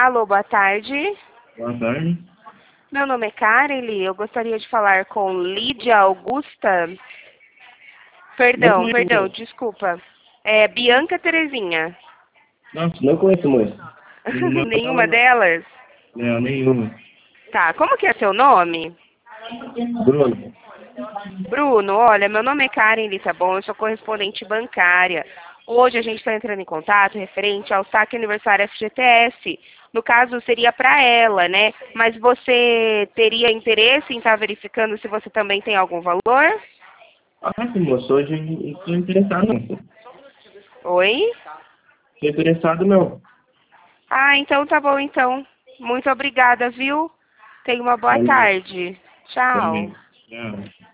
Alô, boa tarde. Boa tarde. Meu nome é Kareli. Eu gostaria de falar com Lídia Augusta. Não Perdão, conheço, moço. desculpa. É Bianca Terezinha. Nossa, não conheço, moço. Não Nenhuma fala não. delas? Não, nenhuma. Tá, como que é seu nome? Bruno. Bruno, olha, meu nome é Karen, tá bom? Eu sou correspondente bancária. Hoje a gente está entrando em contato referente ao saque aniversário FGTS. No caso, seria para ela, né? Mas você teria interesse em estar verificando se você também tem algum valor? Ah, sim, moço. Hoje eu estou interessado, moço. Oi? Estou interessado, não. Ah, então tá bom, então. Muito obrigada, viu? Tenha uma boa Valeu. tarde. Tchau. Também. Tchau.